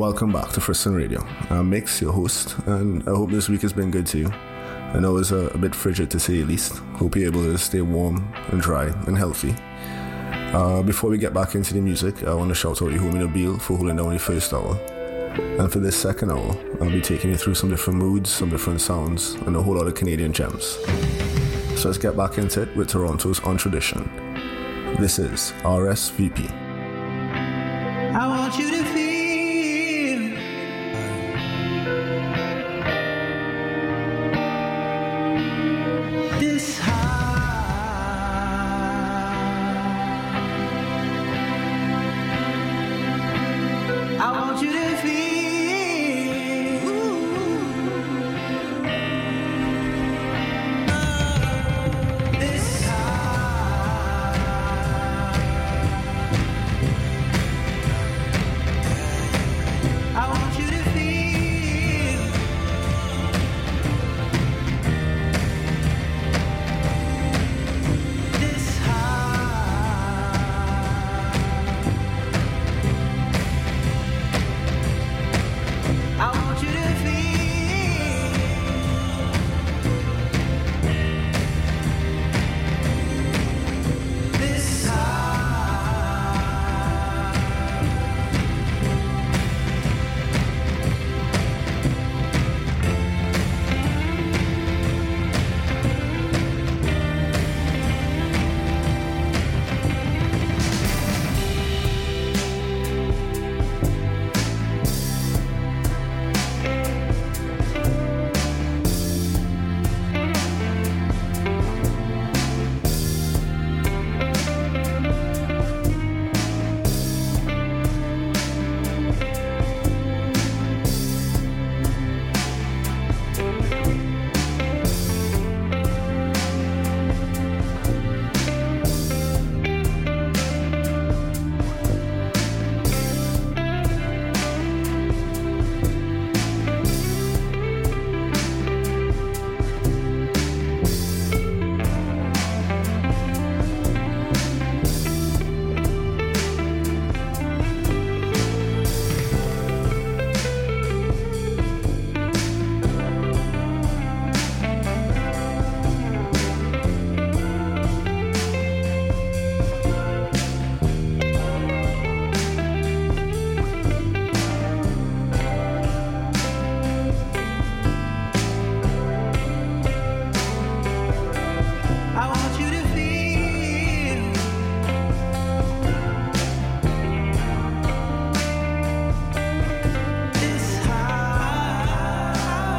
welcome back to Friston Radio. I'm Mix, your host, and I hope this week has been good to you. I know it's a bit frigid to say the least. Hope you're able to stay warm and dry and healthy. Before we get back into the music, I want to shout out to Homie Nabil for holding down the first hour. And for this second hour, I'll be taking you through some different moods, some different sounds, and a whole lot of Canadian gems. So let's get back into it with Toronto's On Tradition. This is RSVP. I want you to feel this high. I want you to feel this high. I want you to feel this high. I want you to feel this high. I want you to feel this high.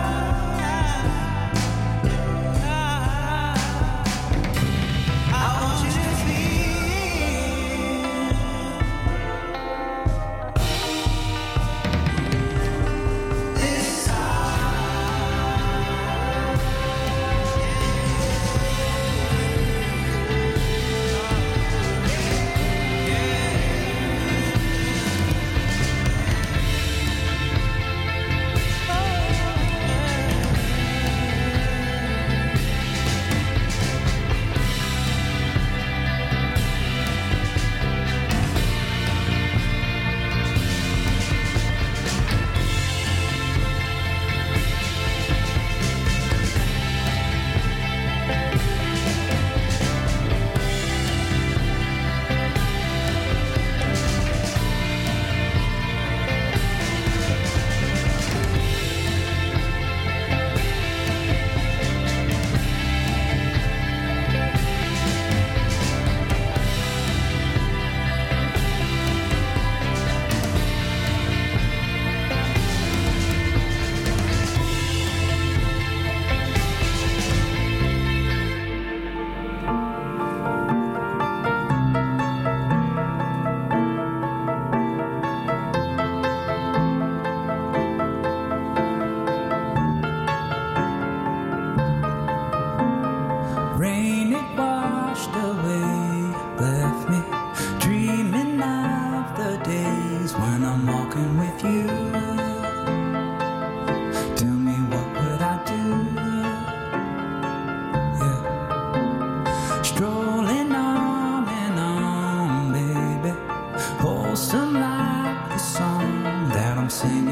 I want you to feel this high. Rain, it washed away, left me dreaming of the days when I'm walking with you. Tell me, what would I do? Yeah. Strolling arm in arm, baby, wholesome like the song that I'm singing.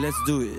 Let's do it.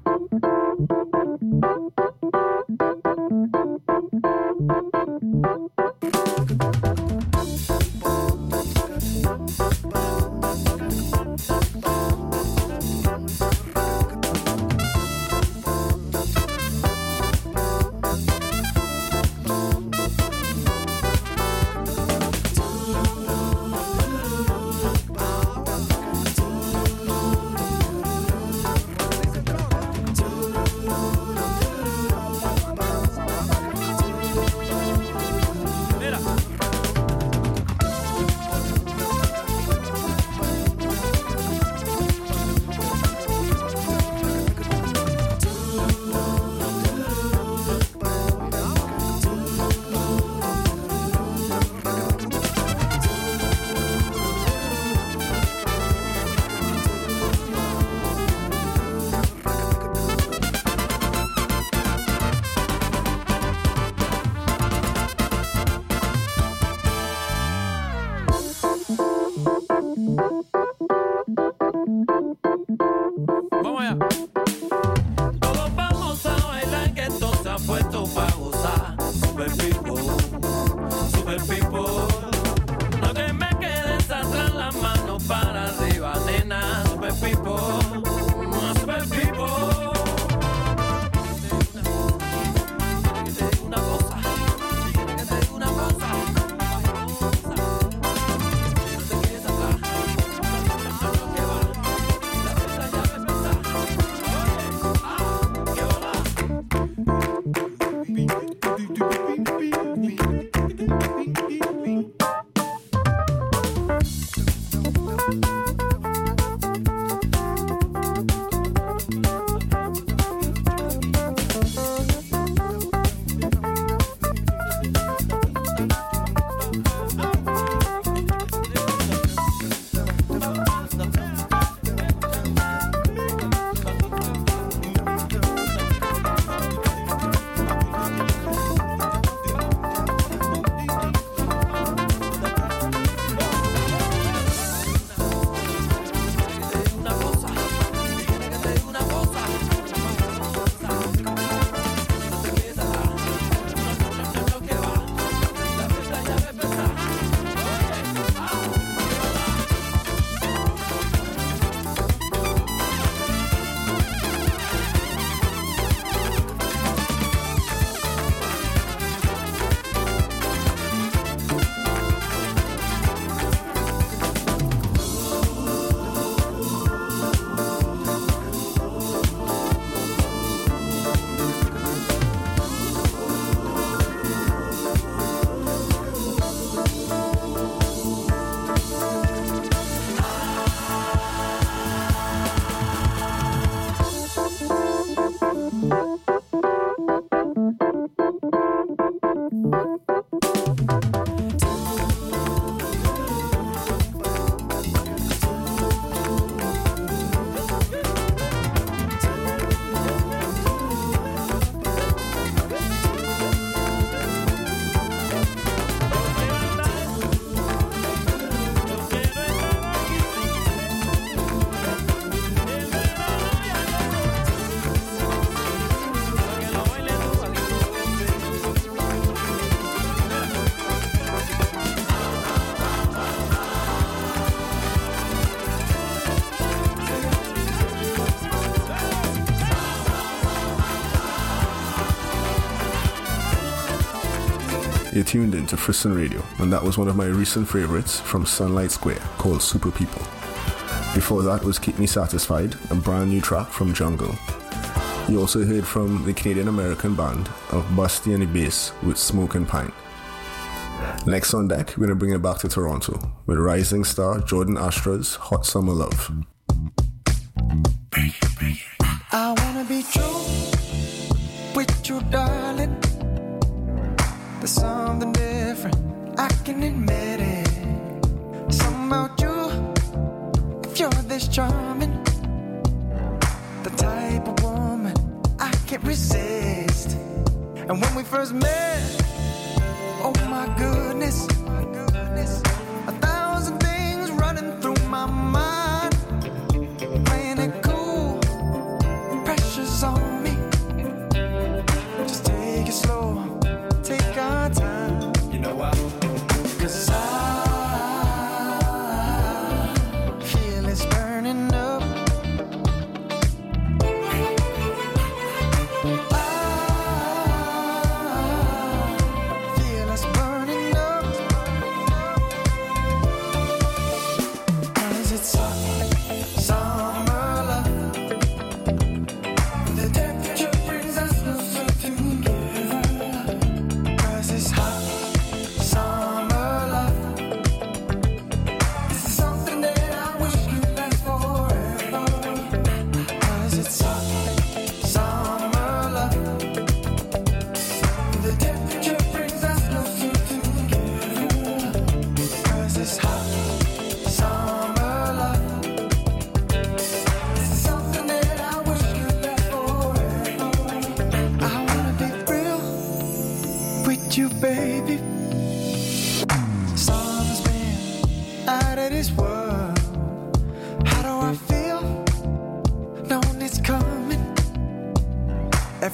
You're tuned into Frisson Radio, and that was one of my recent favorites from Sunlight Square called Super People. Before that was Keep Me Satisfied, a brand new track from Jungle. You also heard from the Canadian-American band of Busty and the Bass with Smoke and Pine. Next on deck, we're going to bring it back to Toronto with rising star Jordan Astra's Hot Summer Love. I wanna be true with you, darling. There's something different, I can admit it. Something about you, if you're this charming, the type of woman I can't resist. And when we first met, oh my goodness, 1,000 things running through my mind. Playing it cool,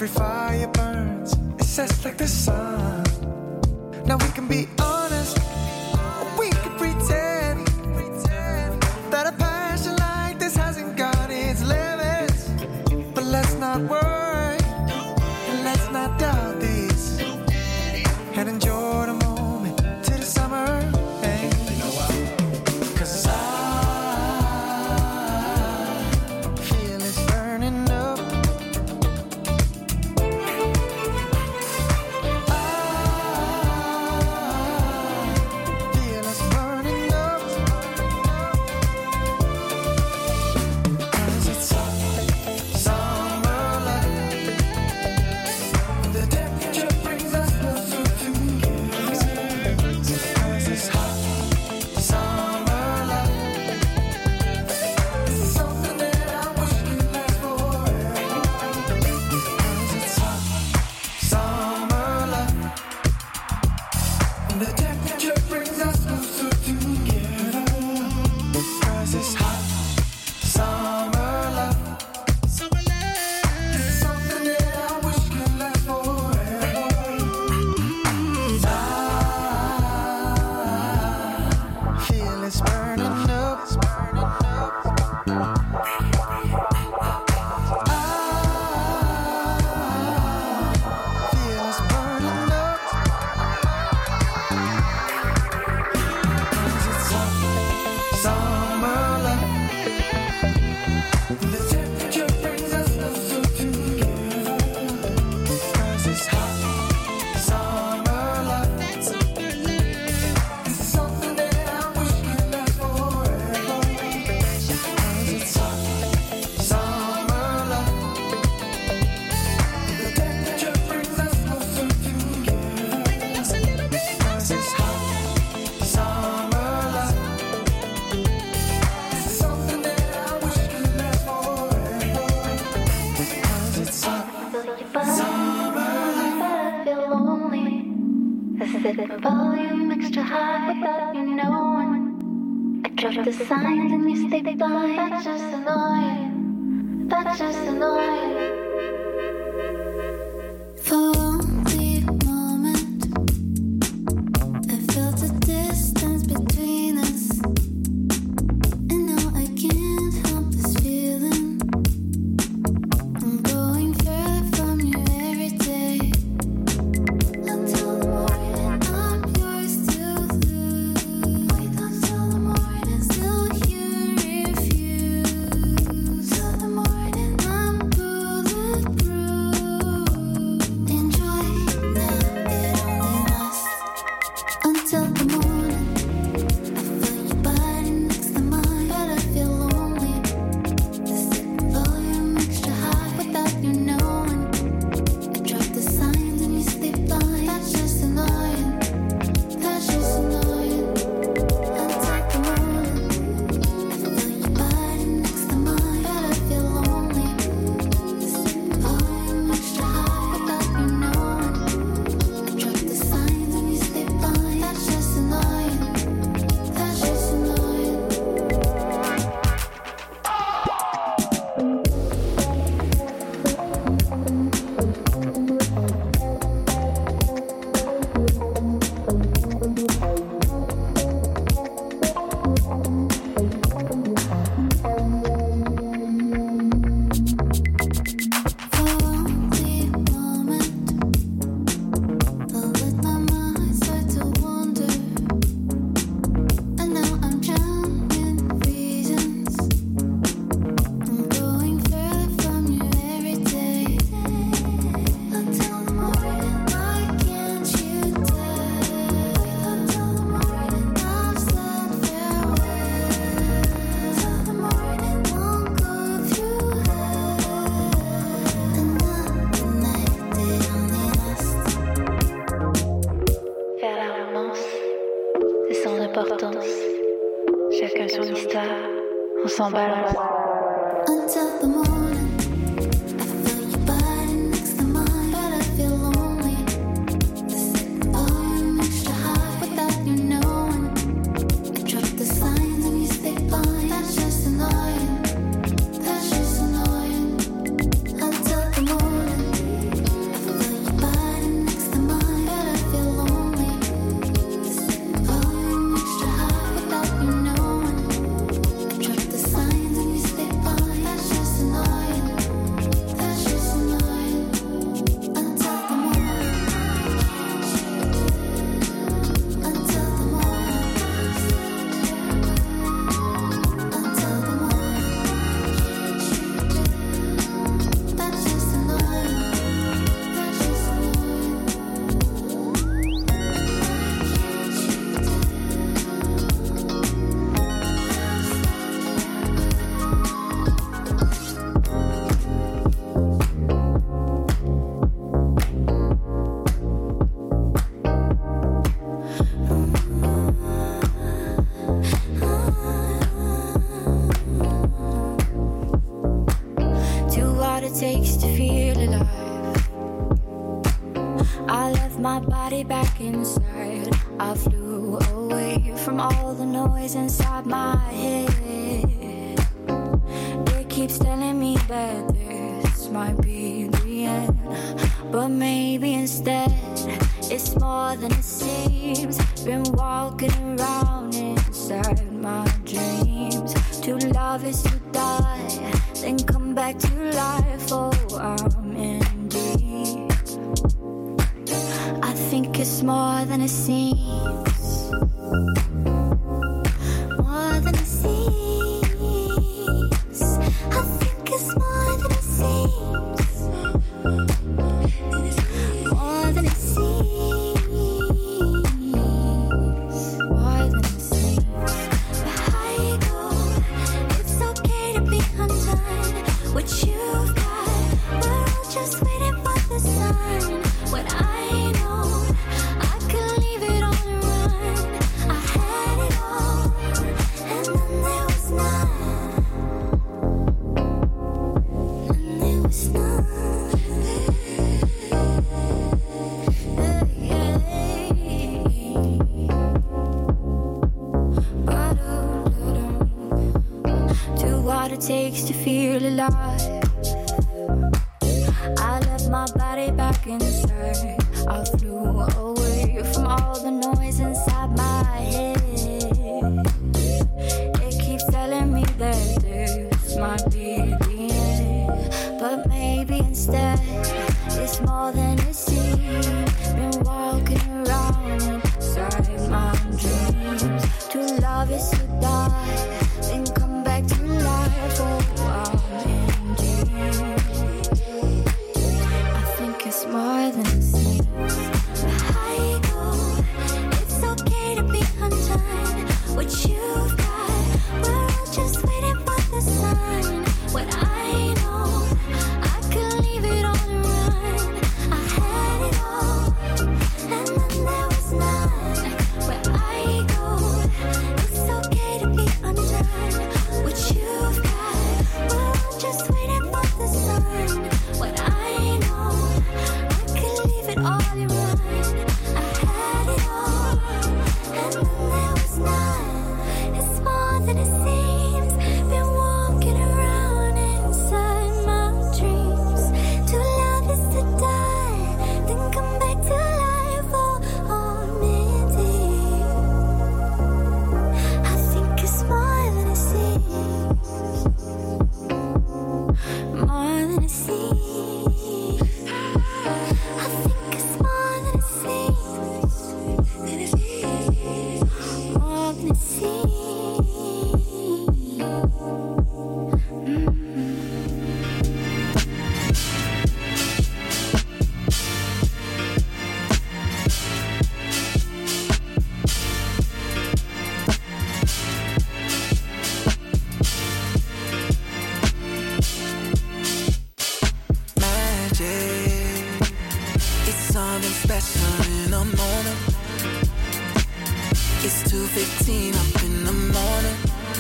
every fire burns. It sets like the sun. Now we can be honest, we can pretend that a passion like this hasn't got its limits. But let's not worry, and let's not doubt this, and enjoy the moment till the summer ends. 'Cause I feel it's burning up. Volume extra high without you knowing. I drop the signs and you stay blind. That's just annoying. That's just annoying. For only a moment, I felt the distance between us, and now I can't help this feeling. I'm going further from you every day. Until the morning, I'm yours to lose. Wait until the morning, still you refuse. Till the morning, I'm bulletproof. Enjoy now, it only lasts until the morning. I feel your body next to mine, but I feel lonely. The second volume extra high without you knowing. I drop the signs and you stay blind. That's just annoying. That's just annoying. Until the morning, I feel your body next to mine, but I feel lonely. The second volume extra high without you knowing. I drop the signs and you stay blind. That's just annoying. That's just annoying. For only a moment, I let my mind start to wander, and now I'm drowning in reasons. I'm going further from you every day. Until the morning, why can't you tell? Until the morning, I've said farewell. Till the morning, won't go through hell. And not the night, it only lasts. Faire la romance, c'est sans importance. Chacun son histoire, on s'en balance. Until the morning, I feel your body next to mine, but I feel lonely. The second volume extra high without you knowing. I drop the signs and you stay blind. That's just annoying. That's just annoying. Until the morning, noise inside my head. It keeps telling me that this might be the end, but maybe instead it's more than it seems. Been walking around inside my dreams. To love is to die, then come back to life. Oh, I'm in deep. I think it's more than it seems. More than it seems. I think it's more than it seems. More than it seems. More than it seems. But how you go? It's okay to be undone. What you've got, we're all just waiting for the sun. What I know, I could leave it on the run. I had it all, and then there was none. And there was none. Do what it takes to feel alive. I left my body back inside. I flew away from all the noise inside my head. It keeps telling me that this might be the end, but maybe instead it's more than it seems. Been walking around inside my dreams. To love is to die, then come back to life. Oh, I'm in deep. I think it's more than it seems. But how you go? It's okay to be undone. What you've got, we're all just waiting for the sun. What I know, I could leave it on the run. I had it all, and then there was none. Where I go, it's okay to be undone. What you've got, we're all just waiting for the sun. What I know, I could leave it all and run. I had it all, and then there was none. It's more than it seems. Been walking around inside my dreams. To love is to die, then come back to life. Oh, I'm in deep. I think it's more than it seems. More than it seems. I think it's more than it seems. More than it seems. Magic, it's something special in the morning. It's 2:15 up in the morning.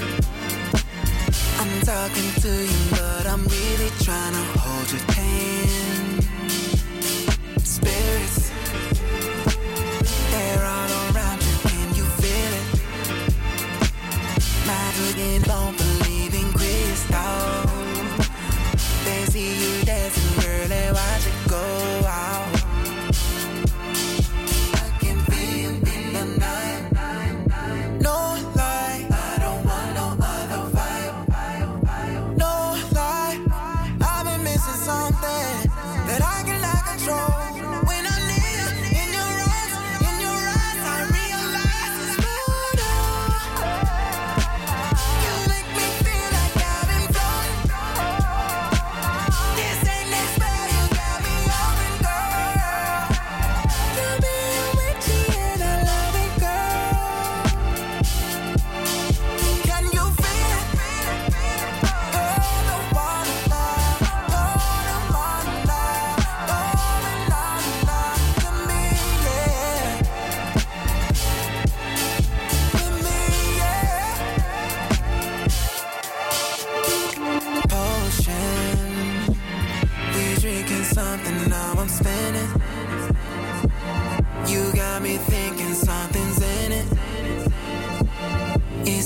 I'm talking to you, but I'm really trying to hold your hand. Spirits, they're all around you, can you feel it? Magic and don't believe in crystal. They see you dancing, girl, they watch it go out. I can feel you in the night. No lie, I don't want no other vibe. No lie, I've been missing something that I cannot control. When I'm near in your eyes, I realize it's murder. You make me feel like I've been floating. This ain't that spell, you got me open, girl. You've been with me and I love it, girl. Can you feel it? You're the one love, you're the one love, going on to me, yeah. With me, yeah. Potion, we drinking something, now I'm spinning. You got me thinking something's in it. Is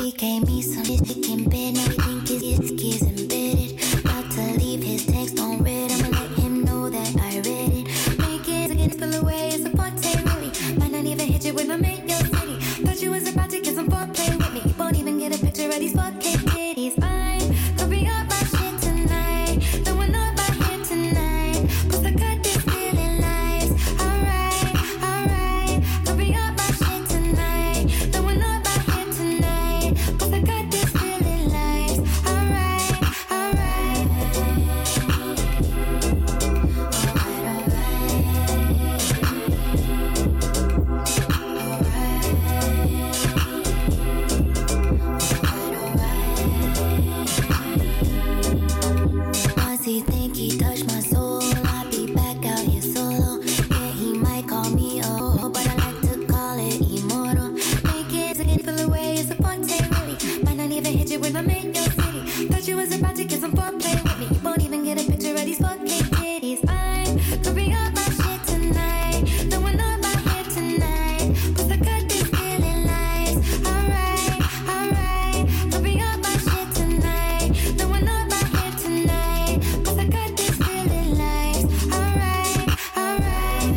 he gave me some shit in bed. Now he think his kids embedded. About to leave his text on red. I'ma let him know that I read it. Make it again, spill away. It's a party, really. Might not even hit you when I'm in your city. Thought you was about to get some foreplay with me. Won't even get a picture of these 4K titties. Fine, could be up my shit tonight. No one know about here tonight. Plus I cut this feeling lies. Alright, alright. Could be up my shit tonight. No one know about here tonight. Plus I cut this feeling lies. Alright, alright. Once he think he touched my soul, I'll be back out here solo. Yeah, he might call me a but I like to call it immortal. Make it again, fill away, it's a party, really. Might not even hit you when I'm in your city. Thought you was about to get some foreplay with me. Won't even get a picture of these 4K titties. Fine, could be up my shit tonight. No one know about here tonight. Plus I cut this feeling lies. Alright, alright. Could be up my shit tonight. No one know about here tonight. Plus I cut this feeling lies. Alright, alright.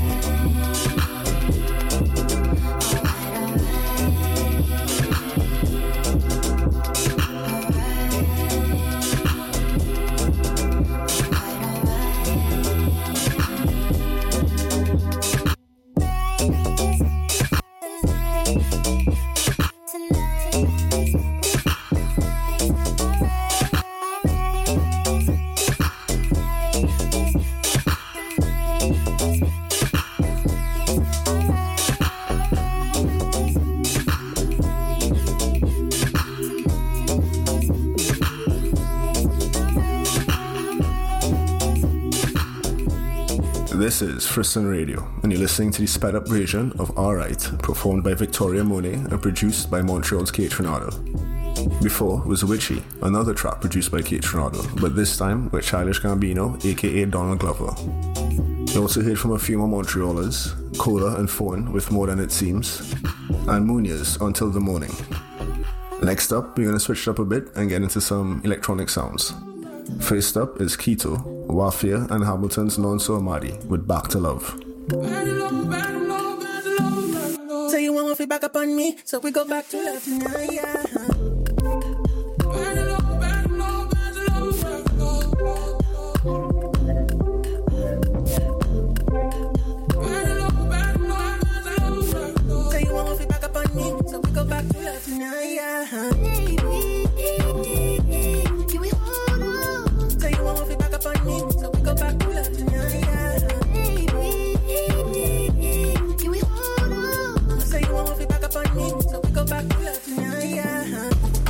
This is Frisson Radio, and you're listening to the sped up version of Alright, performed by Victoria Monet and produced by Montreal's Kate Trinado. Before was Witchy, another track produced by Kate Trinado, but this time with Childish Gambino, aka Donald Glover. You also heard from a few more Montrealers, Cola and Fawn with More Than It Seems, and Munoz Until the Morning. Next up, we're going to switch it up a bit and get into some electronic sounds. First up is Keto, Wafia, and Hamilton's Nonso Amadi with Back to Love. So you want to back up on me, so we go back to love tonight, yeah. So you want to back up on me, so we go back to love tonight, yeah. Can we hold on? So you want to back up on me, so we go back to love tonight, yeah. Can we hold on? So you want to back up on me, so we go back to love tonight, yeah.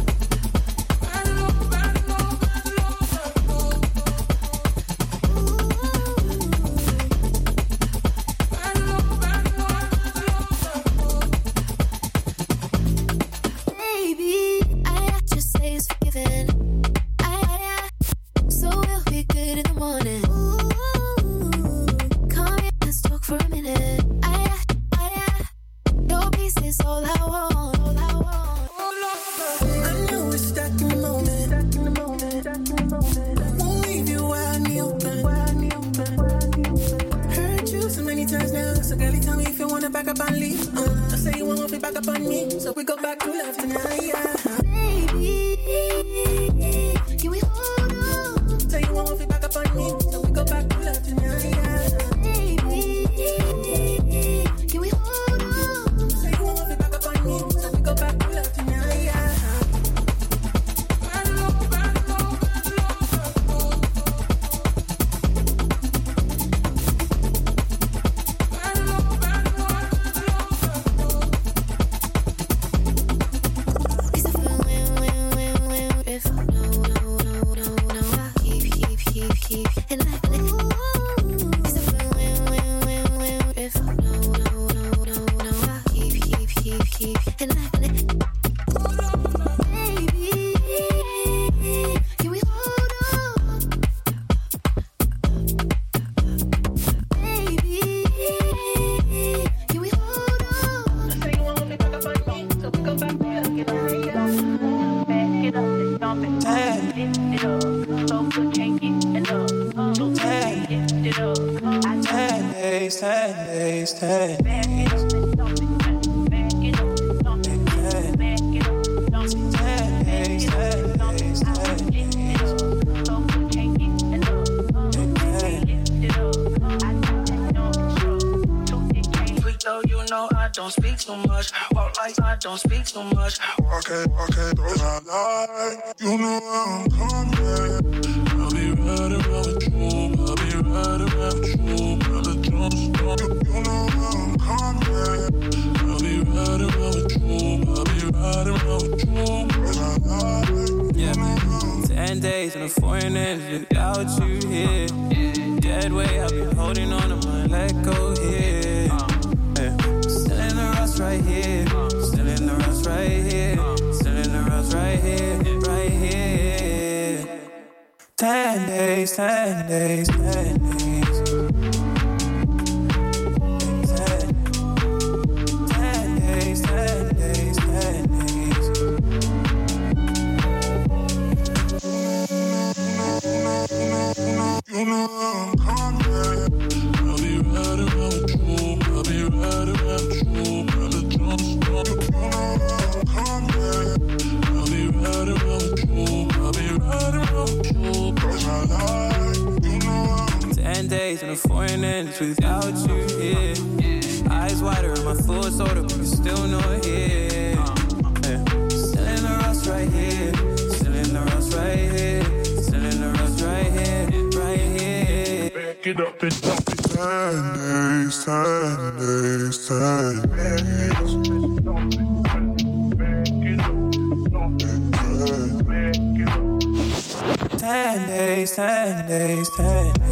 Baby, I just say it's forgiven. So we'll be good in the morning. Come here, let's talk for a minute. Your peace is all I want. I know we're stuck in the moment. Won't leave you wide and open. Heard you so many times now, so girl, tell me if you wanna back up and leave. I say you want to back up on me, so we go back to love tonight, yeah. Baby, can we hold on? Say you want to back up on me, so we go back to love tonight, yeah. Baby, can we hold on? Say you want to back up on me, so we go back to love tonight, yeah. Don't speak too much. Walk like I don't speak too much. Okay, don't lie. You know I'm coming. I'll be right around with you. I'll be right around with you. Brother, don't stop. You know I'm coming. I'll be right around with you. I'll be right around with you. Yeah, 10 days in a foreign land without you here. Dead way, I've been holding on to my let go here. Right here, still in the rust right here, still in the rust right here, right here. 10 days, 10 days, 10 days. 10 days, 10 days, 10 days. You know I'm coming. I'll be right around with you. I'll be right around with you. Days in a foreign land without you here. Eyes wider, my thoughts older, but you're still not here. Still in the rust right here. Still in the rust right here. Still in the rust right here. Right here. Back it up and dump it. 10 days, 10 days, 10 days. Back it up and dump it. 10 days, 10 days, 10 days.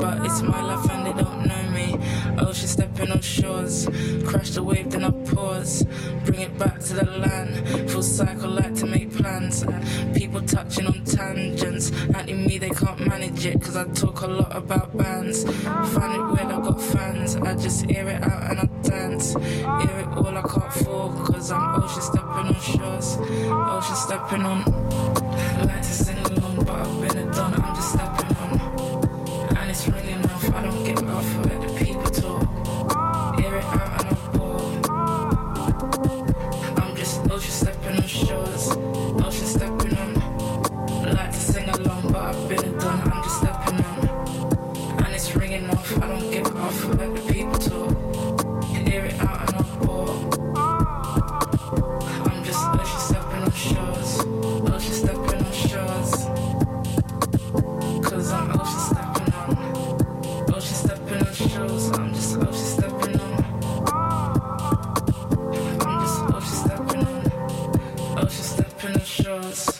but it's my life and they don't know me. Ocean stepping on shores, crash the wave then I pause, bring it back to the land, full cycle like to make plans. People touching on tangents, anti-me they can't manage it, cause I talk a lot about bands. Find it weird I got fans, I just air it out and I dance. Air it all I can't fall, cause I'm ocean stepping on shores, ocean stepping on. I like to sing along but I've been a done, I'm just stepping on. And it's ringing off, I don't get off, let the people talk. Air it out and I pour. I'm just ocean stepping on shores, ocean stepping on. I like to sing along but I've been a done, I'm just stepping on. And it's ringing off, I don't get off, let the people talk. Air it out and I pour. I'm just ocean stepping on shores, ocean stepping on shores. Cause I'm ocean stepping on, ocean stepping on shores. I'm just ocean stepping on. I'm just ocean stepping on, ocean stepping on shores.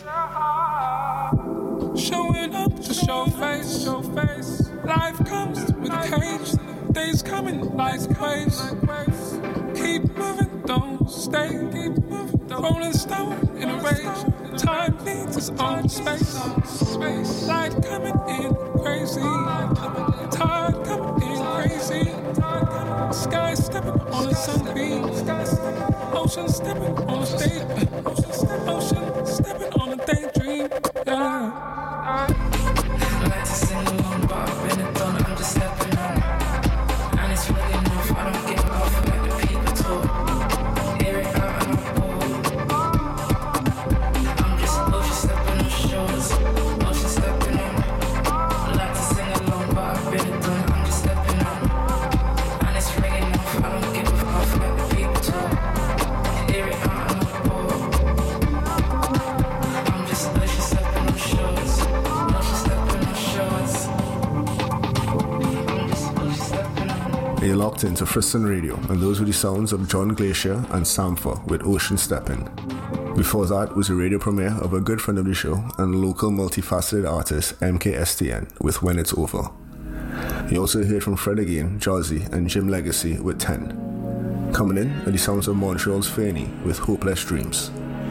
Showing up to show face. Life comes with a cage. Days coming like waves. Keep moving, don't stay. Keep moving, rolling stone in a rage. Time needs its own space. Light coming in crazy. Tide coming in crazy. Sky stepping on a sunbeam. Ocean stepping on a stage. Ocean stepping on a daydream. Yeah. I like to sing along, but I've been a done, I'm just stepping on. And it's really enough, I don't get off, let the people talk. Air it out and I pour. I'm just ocean stepping on shores, ocean stepping on. I like to sing along, but I've been a done, I'm just stepping on. And it's really enough, I don't get off, let the people talk. Air it out and I pour. I'm just ocean stepping on shores, ocean stepping on shores. I'm just ocean stepping on. You're locked into Friston Radio, and those were the sounds of John Glacier and Sampha with Ocean Steppin'. Before that was a radio premiere of a good friend of the show and local multifaceted artist MKSTN with When It's Over. You also heard from Fred again, Jazzy, and Jim Legacy with 10. Coming in are the sounds of Montreal's Fanny with Hopeless Dreams.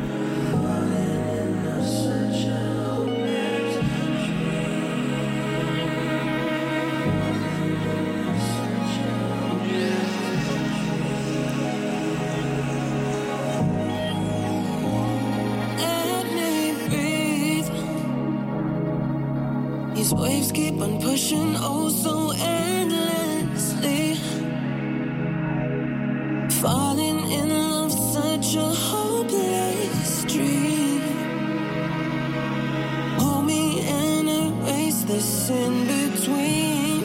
Let me breathe. These waves keep on pushing oh so endlessly. Falling in love, such a hopeless dream. Hold me and erase this in between.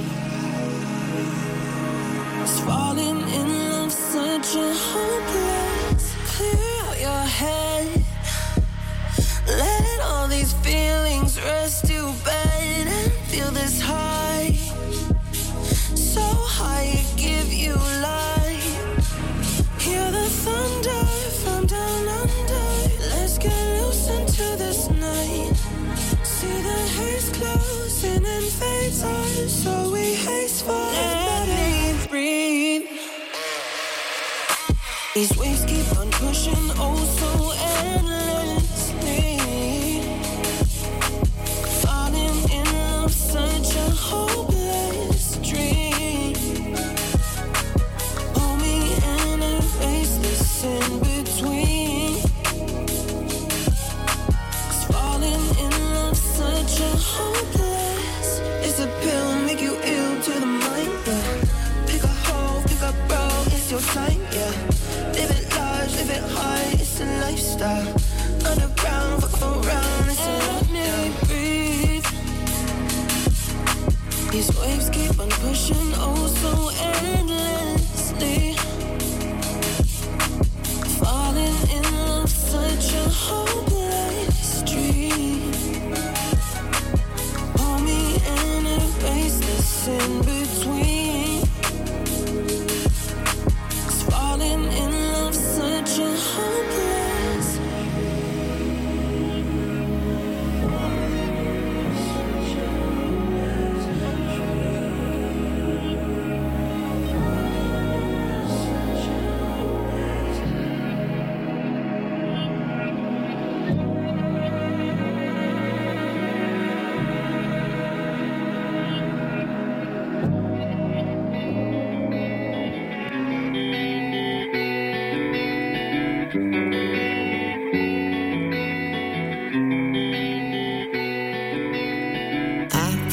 It's falling in love, such a hopeless. Clear out your head. Let all these feelings rest to bed and feel this high. So high it give you life. Hear the thunder from down under. Let's get loose into this night. See the haze closing and fade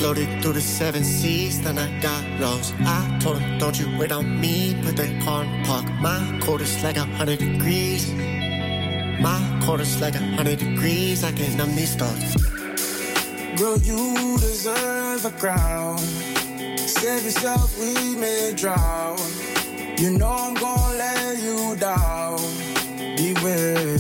floated through the 7 seas, then I got lost. I told him, don't you wait on me, put that car in park. My quarter's like 100 degrees. My quarter's like 100 degrees, I can't numb these thoughts. Girl, you deserve a crown. Save yourself, we may drown. You know I'm gonna let you down. Beware.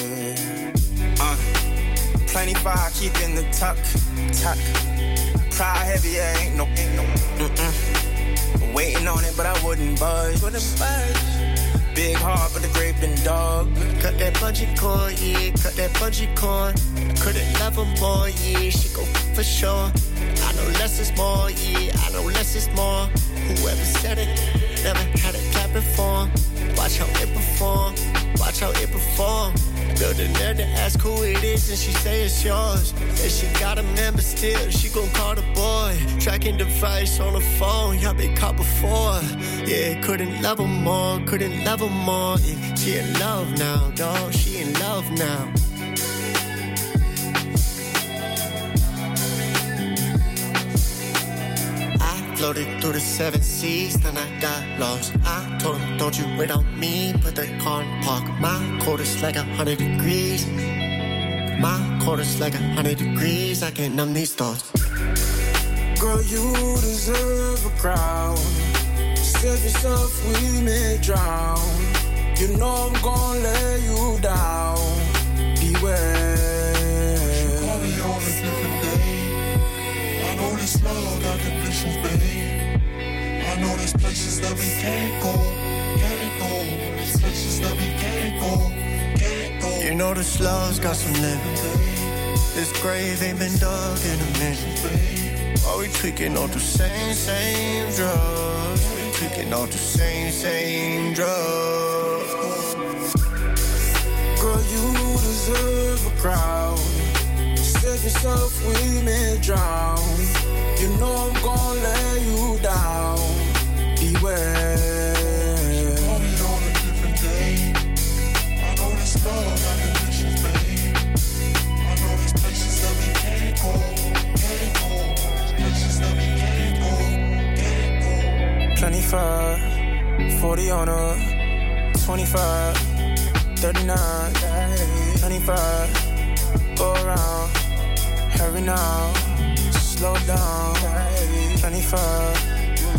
Plenty fire, keeping the tuck. Pride heavy, yeah, ain't no. Waiting on it, but I wouldn't budge. Big heart, but the grape and dog. Cut that bungee cord, yeah, cut that bungee cord. Couldn't love her more, yeah, she go for sure. I know less is more, yeah, I know less is more. Whoever said it, never had it clap before. Watch how it perform, watch how it perform. Build a nerve to ask who it is and she say it's yours. And she got a man but still she gon' call the boy. Tracking device on the phone, y'all been caught before. Yeah, couldn't love her more, couldn't love her more. Yeah, she in love now, dawg, she in love now. Floated through the 7 seas, then I got lost. I told him, don't you wait on me, put that car in park. My quarter's like 100 degrees. My quarter's like 100 degrees, I can't numb these thoughts. Girl, you deserve a crown. Save yourself, we may drown. You know I'm gonna let you down. Beware. She called me on a different day. I know this love got conditions, babe. I know there's places that we can't go. There's places that we can't go. You know this love's got some limits. This grave ain't been dug in a minute. Are we tweaking on the same drugs? We tweaking on the same drugs. Girl, you deserve a crown. Save yourself, we may drown. You know I'm gonna let you down. Beware. She called me on a different day. I know this love got conditions, babe. I know there's places that we can't go. Places that we can't go. 25, 40 on her, 25, 39, 25, go around, hurry now, slow down, 25.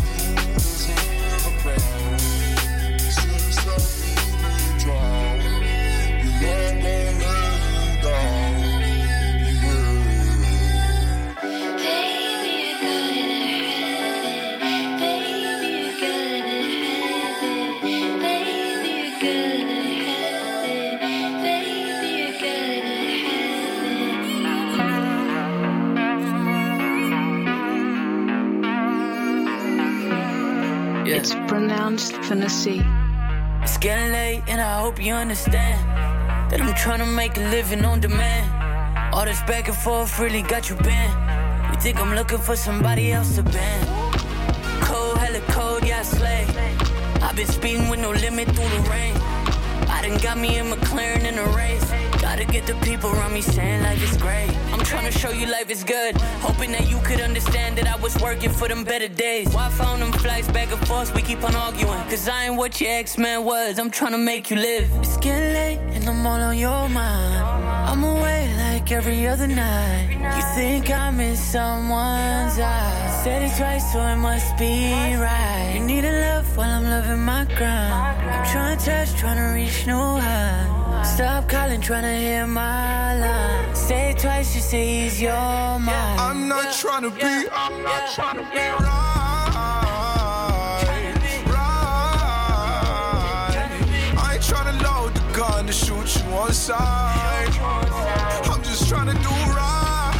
It's pronounced fantasy. It's getting late and I hope you understand that I'm trying to make a living on demand. All this back and forth really got you banned. You think I'm looking for somebody else to ban? Cold, hella cold, yeah I slay. I've been speeding with no limit through the rain. I done got me a McLaren in a race. Gotta get the people around me saying life is great. I'm trying to show you life is good, hoping that you could understand that I was working for them better days. Why I found them flights back and forth, we keep on arguing. Cause I ain't what your ex-man was, I'm trying to make you live. It's getting late and I'm all on your mind. I'm away like every other night. You think I'm in someone's eyes. Said it twice so it must be right. You need a love while I'm loving my grind. I'm trying to touch, trying to reach new heights. Stop calling, trying to hear my line. Say it twice, you say he's your mind. I'm not trying to be, I'm not trying to be right. I ain't trying to load the gun to shoot you on sight. I'm just trying to do right.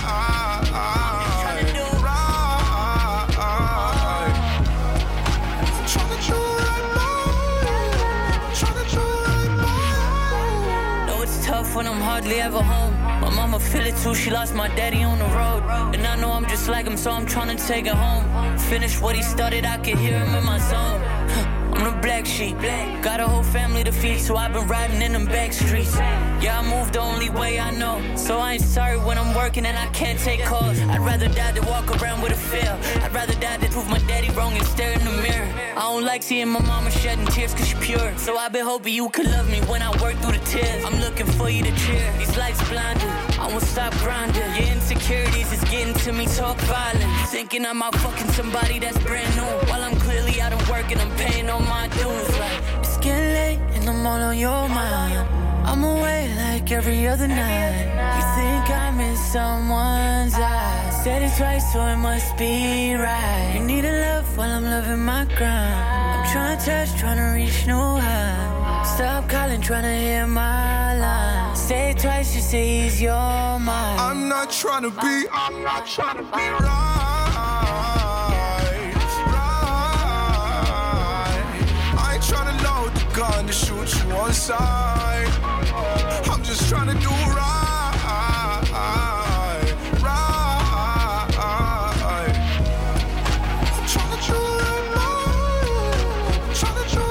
When I'm hardly ever home, my mama feel it too, she lost my daddy on the road. And I know I'm just like him, so I'm trying to take it home. Finish what he started, I can hear him in my zone. I'm the black sheep. Got a whole family to feed, so I've been riding in them back streets. Yeah, I move the only way I know. So I ain't sorry when I'm working and I can't take calls. I'd rather die than walk around with a fail. I'd rather die than prove my daddy wrong and stare in the mirror. I don't like seeing my mama shedding tears cause she pure. So I've been hoping you could love me when I work through the tears. I'm looking for you to cheer. These lights blinded, I won't stop grinding. Your insecurities is getting to me, talk violent. Thinking I'm out fucking somebody that's brand new, while I'm clearly out of work and I'm paying all my dues. Like, it's getting late and I'm all on your mind. I'm away like every other night. You think I'm in someone's eyes. Said it twice, so it must be right. You need a love while I'm loving my grind. I'm trying to touch, trying to reach new heights. Stop calling, trying to hear my line. Say it twice, you say he's your mind. I'm not trying to be right. I ain't trying to load the gun to shoot you on sight. I'm just trying to do right. I'm trying to do right, I'm trying to do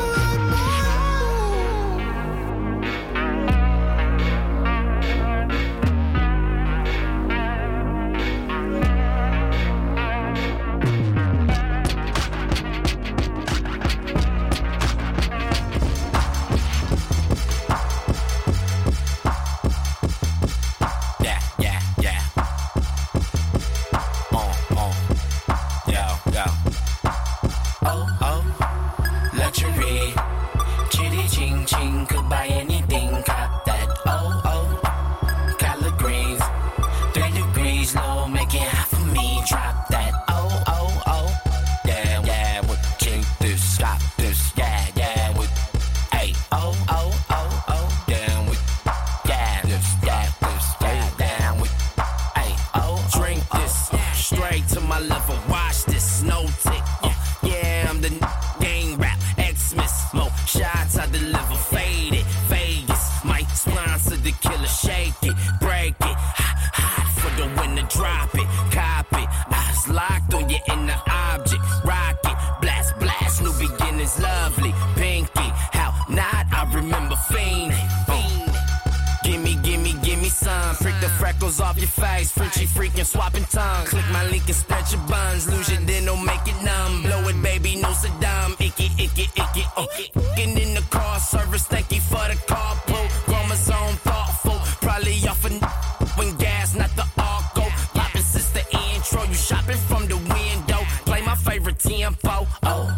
off your face, Frenchie freaking swapping tongues. Click my link and spread your buns. Lose your then don't make it numb. Blow it, baby, no Saddam. Icky, icky, icky. Getting in the car service, thank you for the carpool. Chromosome thoughtful, probably off when gas, not the arco. Poppin' since the intro, you shopping from the window. Play my favorite tempo.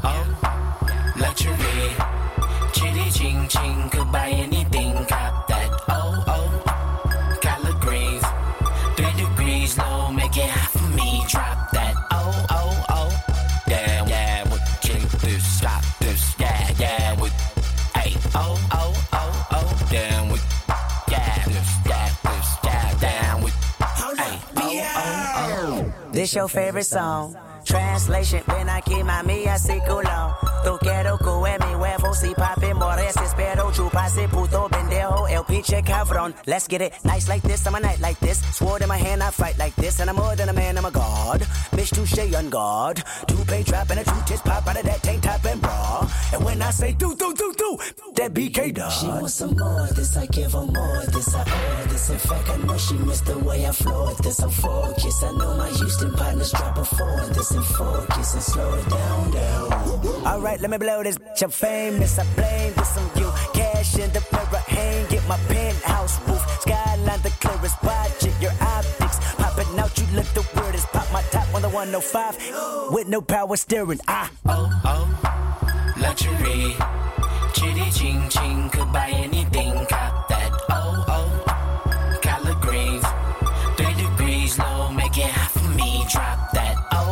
Luxury, chitty ching ching, could buy anything, cop that. Collard greens, 3 degrees low, make it hot for me. Drop that. Damn, yeah, would drink this, stop this, yeah, would. Hey, damn, would. Yeah, this, damn, would. Hey, This your favorite song. Translation, ven aquí mami así culón. Tú quiero que mi huevo si papi mores. Espero chupase puto pendejo el pinche cabrón. Let's get it nice like this, I'm a night like this. Sword in my hand, I fight like this. And I'm more than a man, I'm a god. Bitch, touche on guard. Two-pay trap and a two-tits pop out of that tank top and bra. And when I say do, that BK dog. She wants some more of this, I give her more of this, I owe this. In fact, I know she missed the way I flow with this. I'm focused, I know my Houston partners drop a 4 in this. And focus and slow it down. Alright, let me blow this bitch, I'm famous, I blame this on you. Cash in the mirror, hang, get my penthouse roof. Skyline the clearest, watch it, your optics. Popping out, you look the weirdest. Pop my top on the 105, with no power steering, luxury, chitty ching ching, could buy anything, cop that. Collard greens, 3 degrees low, make it hot for me. Drop that.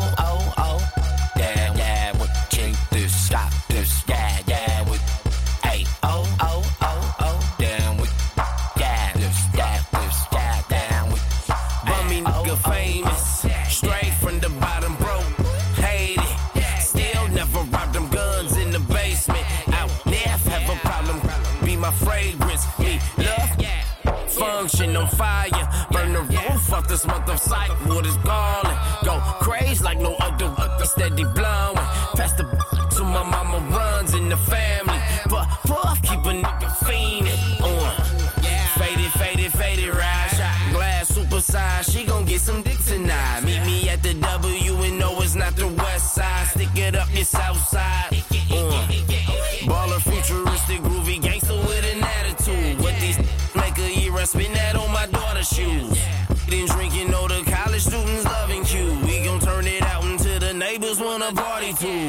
Damn, yeah, would drink this, stop this, yeah, would. Hey, damn, would. Yeah, this, damn, would. Bummy nigga famous, straight from the bottom, bro. Hate it, still never robbed them guns in the basement. Out there, have a problem, be my fragrance, me love, function on fire. Burn the roof off this month of sight, water's galling. Go crazy like no other, steady blowing. Pass the to my mama runs in the face. side. She gon' get some dick tonight. Meet me at the W and no, it's not the west side. Stick it up your south side. Baller, futuristic, groovy gangster with an attitude. What these make a year, I spin that on my daughter's shoes. Then drinking, all the college students loving Q. We gon' turn it out until the neighbors wanna party too.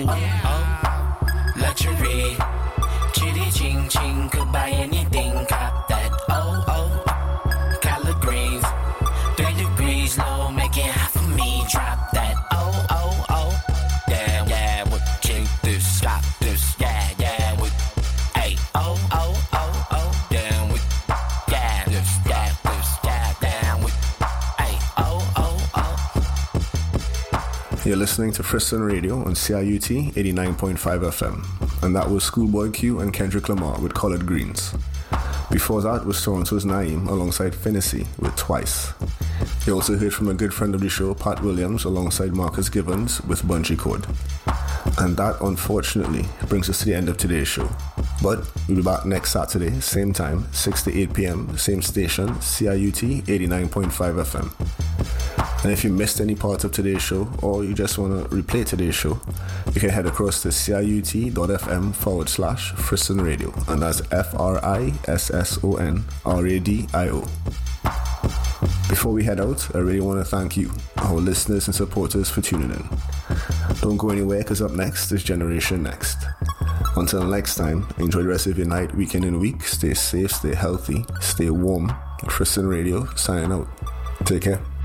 Luxury, chitty ching ching, could buy anything, cop that. Collard greens, 3 degrees low, make it hot for me, drop that. Yeah, we check this, stop this, yeah, we, hey, yeah, we, yeah, this, we, hey, You're listening to Friston Radio on CIUT 89.5 FM, and that was Schoolboy Q and Kendrick Lamar with Collard Greens. Before that was Toronto's Naeem alongside Finnessy with Twice. You also heard from a good friend of the show, Pat Williams, alongside Marcus Gibbons with Bungee Cord. And that, unfortunately, brings us to the end of today's show. But we'll be back next Saturday, same time, 6 to 8 p.m., same station, CIUT 89.5 FM. And if you missed any part of today's show, or you just want to replay today's show, you can head across to ciut.fm/Friston Radio, and that's FRISSONRADIO. Before we head out, I really want to thank you, our listeners and supporters, for tuning in. Don't go anywhere, because up next is Generation Next. Until next time, enjoy the rest of your night, weekend, and week. Stay safe, stay healthy, stay warm. Friston Radio, signing out. Take care.